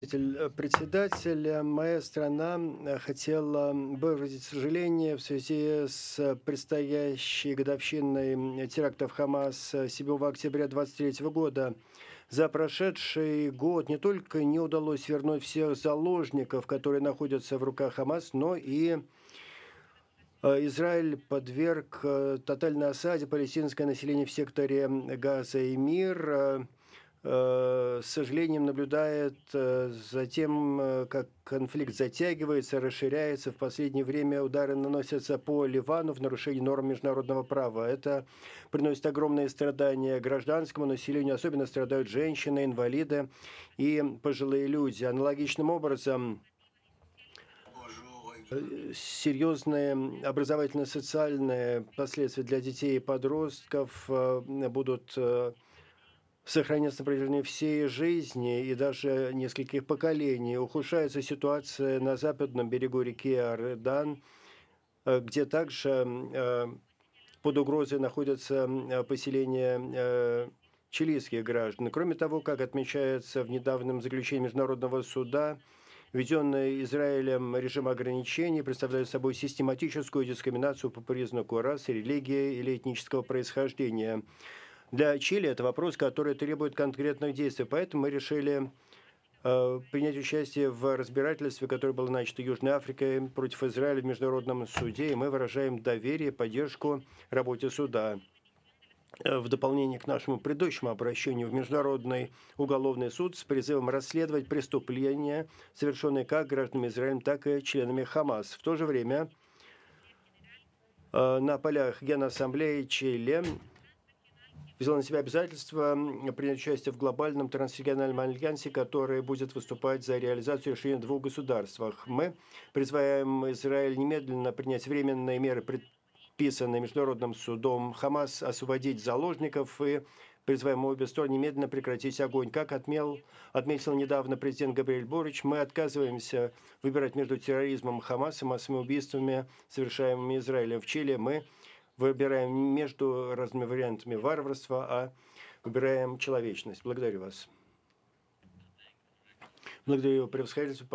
Председатель, моя страна хотела выразить сожаление в связи с предстоящей годовщиной терактов Хамас 7 октября 2023 года. За прошедший год не только не удалось вернуть всех заложников, которые находятся в руках Хамас, но и Израиль подверг тотальной осаде палестинское население в секторе Газа, и мир с сожалением наблюдает за тем, как конфликт затягивается, расширяется. В последнее время удары наносятся по Ливану в нарушении норм международного права. Это приносит огромные страдания гражданскому населению. Особенно страдают женщины, инвалиды и пожилые люди. Аналогичным образом серьезные образовательно-социальные последствия для детей и подростков будут сохраняться на протяжении всей жизни и даже нескольких поколений. Ухудшается ситуация на западном берегу реки Иордан, где также под угрозой находятся поселения чилийских граждан. Кроме того, как отмечается в недавнем заключении Международного суда, введенный Израилем режим ограничений представляет собой систематическую дискриминацию по признаку расы, религии или этнического происхождения. Для Чили это вопрос, который требует конкретных действий, поэтому мы решили принять участие в разбирательстве, которое было начато Южной Африкой против Израиля в Международном суде, и мы выражаем доверие и поддержку работе суда. В дополнение к нашему предыдущему обращению в Международный уголовный суд с призывом расследовать преступления, совершенные как гражданами Израиля, так и членами Хамас. В то же время на полях Генассамблеи Чили взяла на себя обязательство принять участие в глобальном трансрегиональном альянсе, который будет выступать за реализацию решения в двух государствах. Мы призываем Израиль немедленно принять временные меры, предписанные Международным судом Хамас, освободить заложников и призываем обе стороны немедленно прекратить огонь. Как отметил недавно президент Габриэль Борич, мы отказываемся выбирать между терроризмом Хамас и массовыми убийствами, совершаемыми Израилем. В Чили мы выбираем между разными вариантами варварства, а выбираем человечность. Благодарю вас. Благодарю его превосходительство.